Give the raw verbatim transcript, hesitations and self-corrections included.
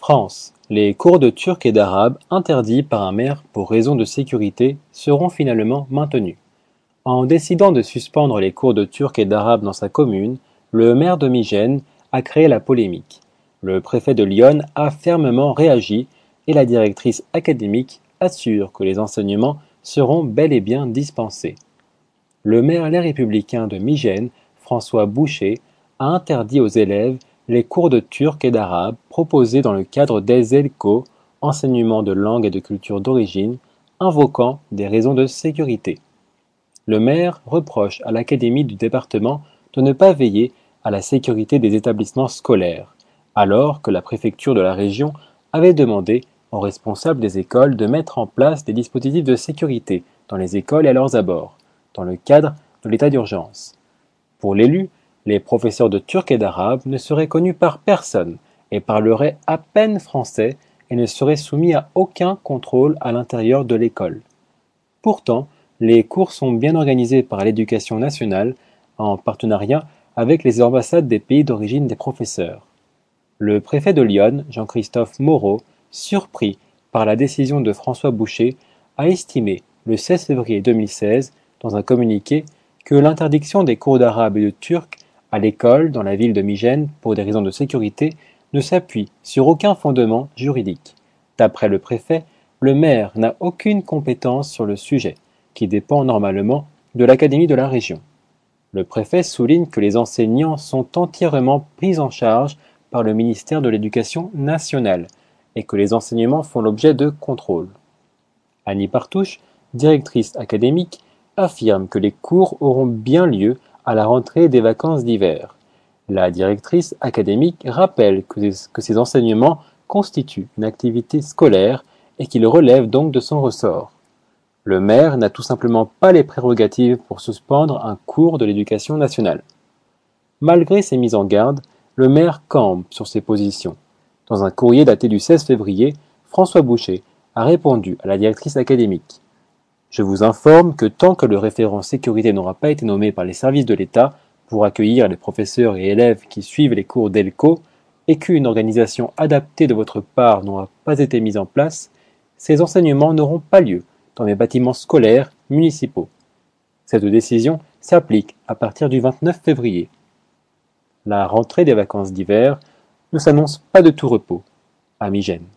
France. Les cours de turc et d'arabe interdits par un maire pour raison de sécurité seront finalement maintenus. En décidant de suspendre les cours de turc et d'arabe dans sa commune, le maire de Migène a créé la polémique. Le préfet de Lyon a fermement réagi et la directrice académique assure que les enseignements seront bel et bien dispensés. Le maire Les Républicains de Migène, François Boucher, a interdit aux élèves les cours de turc et d'arabe proposés dans le cadre des E L C O, enseignement de langue et de culture d'origine, invoquant des raisons de sécurité. Le maire reproche à l'académie du département de ne pas veiller à la sécurité des établissements scolaires, alors que la préfecture de la région avait demandé aux responsables des écoles de mettre en place des dispositifs de sécurité dans les écoles et à leurs abords, dans le cadre de l'état d'urgence. Pour l'élu, les professeurs de turc et d'arabe ne seraient connus par personne et parleraient à peine français et ne seraient soumis à aucun contrôle à l'intérieur de l'école. Pourtant, les cours sont bien organisés par l'Éducation nationale en partenariat avec les ambassades des pays d'origine des professeurs. Le préfet de Lyon, Jean-Christophe Moreau, surpris par la décision de François Boucher, a estimé le seize février deux mille seize, dans un communiqué, que l'interdiction des cours d'arabe et de turc à l'école dans la ville de Migène pour des raisons de sécurité ne s'appuie sur aucun fondement juridique. D'après le préfet, le maire n'a aucune compétence sur le sujet, qui dépend normalement de l'académie de la région. Le préfet souligne que les enseignants sont entièrement pris en charge par le ministère de l'Éducation nationale et que les enseignements font l'objet de contrôle. Annie Partouche, directrice académique, affirme que les cours auront bien lieu à la rentrée des vacances d'hiver. La directrice académique rappelle que, que ces enseignements constituent une activité scolaire et qu'ils relèvent donc de son ressort. Le maire n'a tout simplement pas les prérogatives pour suspendre un cours de l'éducation nationale. Malgré ces mises en garde, le maire campe sur ses positions. Dans un courrier daté du seize février, François Boucher a répondu à la directrice académique. Je vous informe que tant que le référent sécurité n'aura pas été nommé par les services de l'État pour accueillir les professeurs et élèves qui suivent les cours d'E L C O et qu'une organisation adaptée de votre part n'aura pas été mise en place, ces enseignements n'auront pas lieu dans les bâtiments scolaires municipaux. Cette décision s'applique à partir du vingt-neuf février. La rentrée des vacances d'hiver ne s'annonce pas de tout repos à Migène.